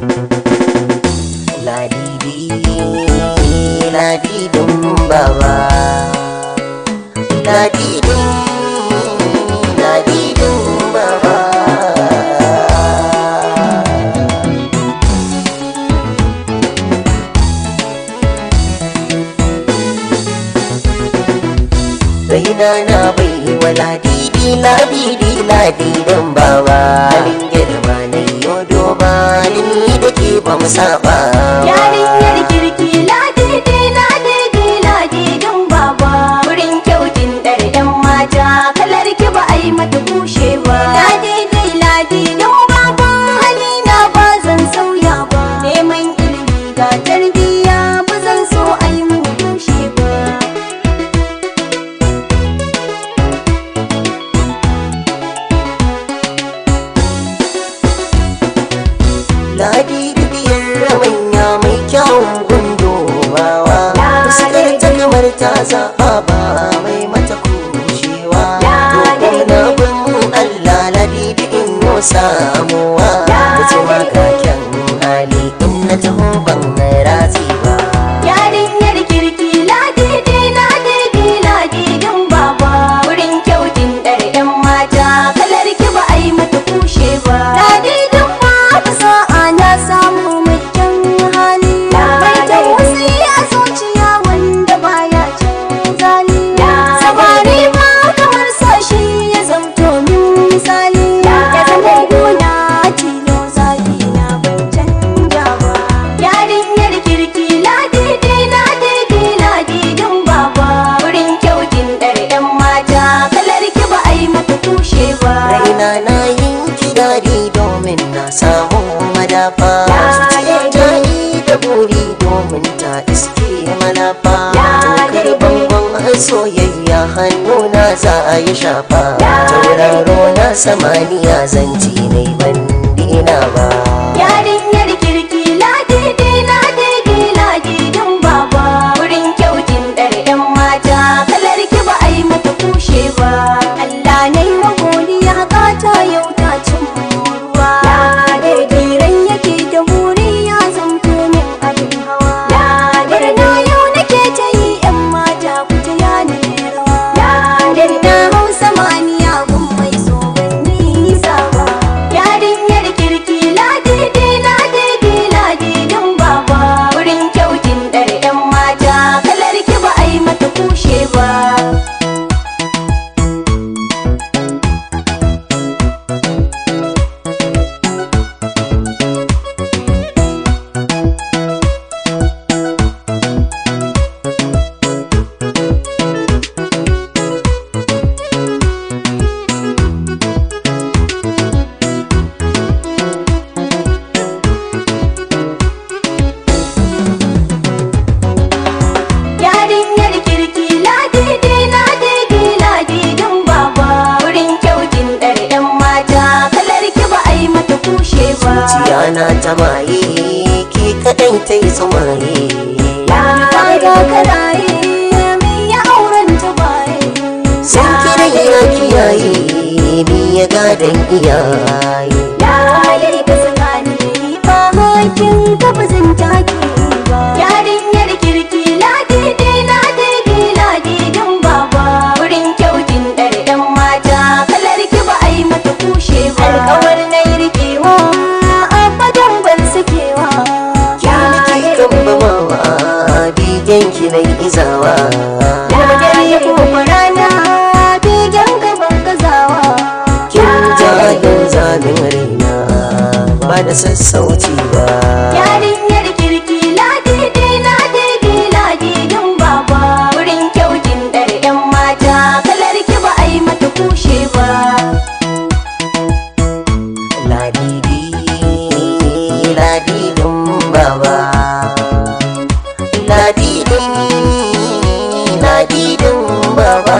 Ladidi, ladidin baba. Ladidin, ladidin baba. Raina na bai wa ladidi, ladidi, ladidin baba. Halin girma na yo doba, ni da ke ba mu saba. Yarinyar kirki ladidi, ladidi, ladidin baba. Wurin kyautin ɗar ɗan mata, kalar ki ba a yi mata kushe ba. Ladidi, ladidin baba, halina ba zan sauya ba. Neman ilimi ga tarbiyya, ba zan so a yi mun kushe ba. Ladidi biyar manya mai kyawun gundowawa. Fuskar ta kamar ta zaɓa ba mai mata kushewa. Dokar na bin Allah ladidi in yo samuwa. Mutuwa ga kyan hali in na taho ban ratsi ba. Yarinyar kirki ladidi, ladidi, ladidin baba. Wurin kyautin ɗar ɗan mata, kalar ki ba a yi mata kushe ba. Ladidin baba sa'a na samu mai kyan hali. Mai tausayi a zuciya wanda baya cin zali. Samari ma kamar sashi ya zamto min misali. Ya zama gona tilo zafi na ban canja ba. Yarinyar kirki ladidi, ladidi, ladidin baba. Wurin kyautin ɗar ɗan mata, kalar ki ba a yi mata kushe ba. Raina na yin kidari domin na samu madafa. Zuciya ta yi da buri domin ta iske malafa. Tokar bangon soyayya hannuna za a yi shafa. Tauraro na samaniya zanci ne ban dina ba. Yarinyar kirki ladidi, ladidi, ladidin baba. Wurin kyautin ɗar ɗan mata, kalar ki ba a yi mata kushe ba. Allah na yi wa godiya kata yau ta cin ruwa. Ran yake da buri ya zamto min abin hawa. Murna yau nake ta yi 'yan mata ku ta yana rawa. Na hau samaniya gun mai so ban nisa ba. Yarinyar kirki ladidi, ladidi, ladidin baba. Wurin kyautin ɗar 'yan mata, kalar ki ba a yi mata kushe ba. Yarinyar kirki ladidi, ladidi, ladidin baba. Wurin kyautin ɗar ɗan mata, kalar ki ba a yi mata kushe ba. Zuciya na ta maye ke kaɗai ta yi samaye. Kaga karaye mai ya auren ta baye. San kiran ya kiyaye ni ya gadon iyaye. Layi ka tsakani ba hakin ka ba zan take ba. Yarinyar kirki ladidi, ladidi, ladidin baba. Wurin kyautin ɗar ɗan mata, kalar ki ba a yi mata kushe ba. Alƙawar na yi riƙewa abadan ban sakewa. Ki kan bamawa bigen ki na izawa. Ladar ya koma rana bigen gaban gazawa. Kin jahin zamin raina ba da sassauci ba. Yarinyar kirki ladidi, ladidi, ladidin baba. Wurin kyautin ɗar 'yan mata, kalar ki ba a yi mata kushe ba. Ladidi, ladidin baba. Ladidi, ladidin baba.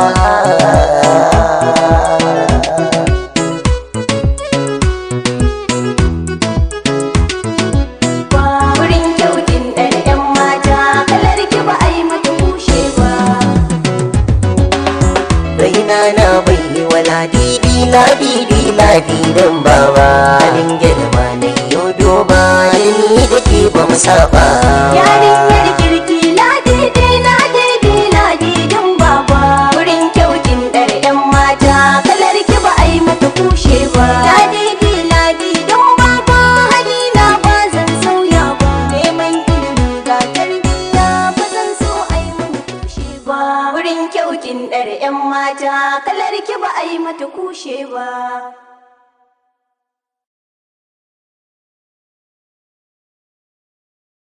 mu saba. Yarinyar kirki ladidi ladidi ladidin baba. Wurin kyautin ɗar 'yan mata kalar ki ba a yi mata kushe ba. Ladidi ladidin baba halina ba zan sauya ba. Neman ilimi ga tarbiyya ba zan so a yi mata kushe ba. Wurin kyautin ɗar 'yan mata kalar ki ba a yi mata kushe ba.